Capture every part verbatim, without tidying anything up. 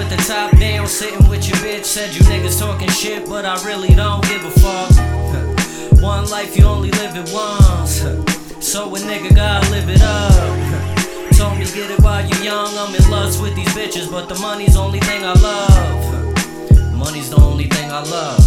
with the top down, sitting with your bitch. Said you niggas talking shit, but I really don't give a fuck. One life, you only live it once, so a nigga gotta live it up. Told me get it while you young, I'm in lust with these bitches, but the money's the only thing I love. Money's the only thing I love.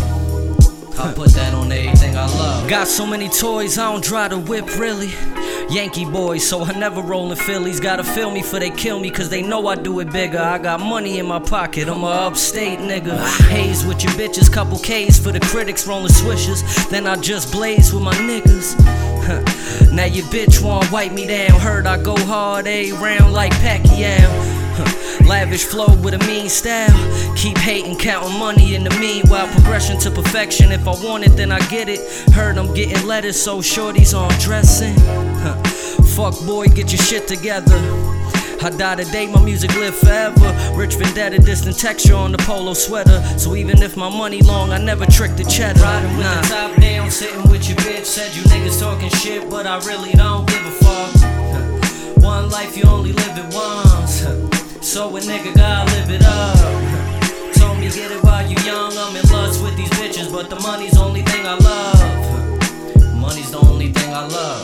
I put that on everything I love. Got so many toys, I don't drive the whip really. Yankee boy, so I never roll in Phillies. Gotta feel me for they kill me, cause they know I do it bigger. I got money in my pocket, I'm a upstate nigga. Haze with your bitches, couple K's for the critics, rolling swishers. Then I just blaze with my niggas. Now your bitch won't wipe me down. Heard I go hard a round like Pacquiao. Lavish flow with a mean style. Keep hating, counting money in the meanwhile. Progression to perfection, if I want it then I get it. Heard I'm getting letters, so shorties on dressing. Fuck boy, get your shit together. I die today, my music live forever. Rich vendetta, distant texture on the polo sweater. So even if my money long, I never trick the cheddar. Riding with nah. the top down, sitting with your bitch. Said you niggas talking shit, but I really don't give a fuck. One life, you only live it once, so a nigga gotta live it up. Told me get it while you young, I'm in lust with these bitches, but the money's the only thing I love. Money's the only thing I love.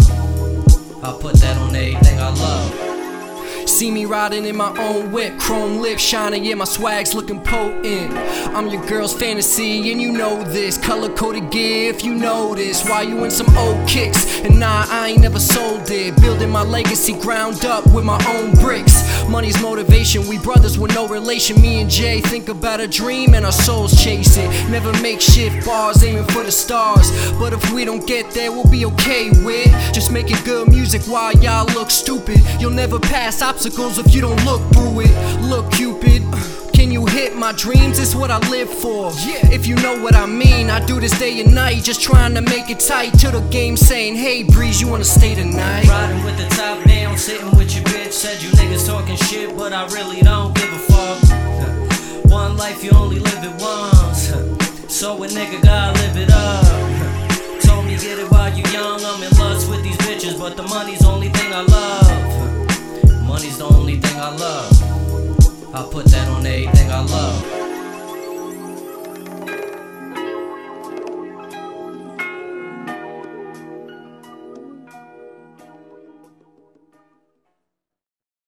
I put that on everything I love. See me riding in my own whip, chrome lips shining, yeah my swag's looking potent. I'm your girl's fantasy and you know this, color-coded gift, you know this. Why you in some old kicks, and nah I ain't never sold it. Building my legacy ground up with my own bricks. Money's motivation, we brothers with no relation. Me and Jay think about a dream and our souls chase it. Never make shift bars, aiming for the stars. But if we don't get there, we'll be okay with just making good music while y'all look stupid. You'll never pass obstacles if you don't look through it. Look Cupid, can you hit my dreams? It's what I live for. Yeah. If you know what I mean, I do this day and night, just trying to make it tight. To the game saying, hey Breeze, you wanna stay tonight? Riding with the top down, sitting with your bitch. Said you niggas talking shit, but I really don't give a fuck. One life, you only live it once, so a nigga gotta live it up. Told me get it while you young, I'm in lust with these bitches, but the money's the only thing I love. Money's the only thing I love. I put that on everything I love.